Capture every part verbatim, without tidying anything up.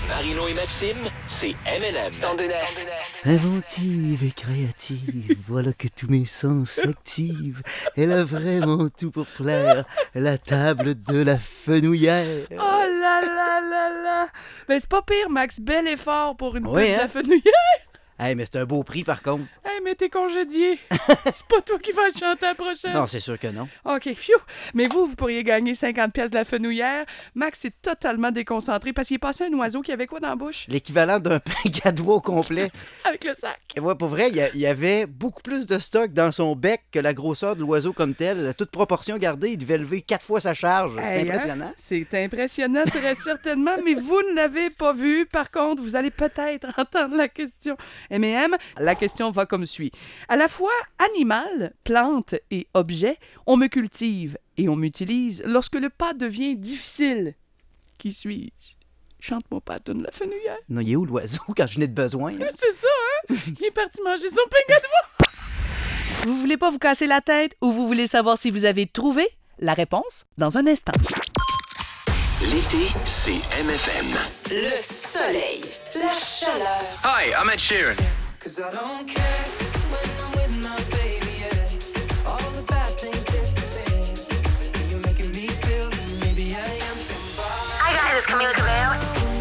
Marino et Maxime, c'est M and M. cent deux neuf. Inventive et créative, voilà que tous mes sens s'activent. Elle a vraiment tout pour plaire, la table de la fenouillère. Oh là là là là! Ben c'est pas pire, Max. Bel effort pour une Oui, pub de hein? la fenouillère. Hey, mais c'est un beau prix par contre. Hey, mais t'es congédié. C'est pas toi qui vas chanter la prochaine. Non, c'est sûr que non. OK, phew. Mais vous, vous pourriez gagner cinquante pièces de la fenouillère. Max est totalement déconcentré parce qu'il est passé un oiseau qui avait quoi dans la bouche? L'équivalent d'un pain gadois au complet. Avec le sac. Et ouais, pour vrai, il y, a- il y avait beaucoup plus de stock dans son bec que la grosseur de l'oiseau comme tel. Toute proportion gardée, il devait lever quatre fois sa charge. C'est Hey, hein? impressionnant. C'est impressionnant, très certainement, mais vous ne l'avez pas vu. Par contre, vous allez peut-être entendre la question. M et M, la question va comme suit. À la fois animal, plante et objet, on me cultive et on m'utilise lorsque le pas devient difficile. Qui suis-je? Chante-moi pas, tourne la fenouillère. Non, il est où l'oiseau quand je n'ai de besoin? là? C'est ça, hein? Il est parti manger son pain gadois. Vous voulez pas vous casser la tête ou vous voulez savoir si vous avez trouvé? La réponse dans un instant. L'été, c'est M F M. Le soleil, la chaleur, Hi, I'm Ed Sheeran. Cause I don't care when I'm with my baby, yeah. All the bad things disappear. You're making me feel that maybe I am somebody. Hi guys, it's Camila Cabello.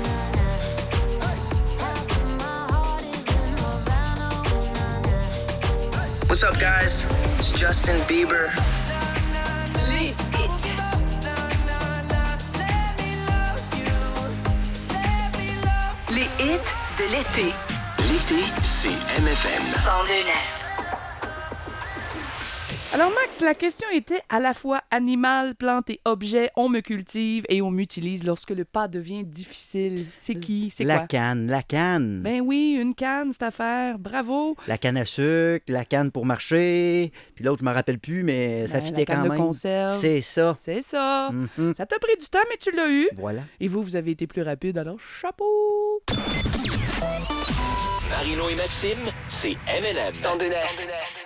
What's up, guys? It's Justin Bieber. Les hits. Les hits de l'été. L'été, c'est M F M. cent deux neuf. Alors Max, la question était à la fois animal, plante et objet, on me cultive et on m'utilise lorsque le pas devient difficile. C'est qui? C'est La quoi? canne, la canne. Ben oui, une canne, cette affaire. Bravo. La canne à sucre, la canne pour marcher. Puis l'autre, je m'en rappelle plus, mais ça Ben, fitait la canne quand de même. conserve. C'est ça. C'est ça. Mhm. Ça t'a pris du temps, mais tu l'as eu. Voilà. Et vous, vous avez été plus rapide, alors chapeau. Marino et Maxime, c'est M and M. cent deux neuf.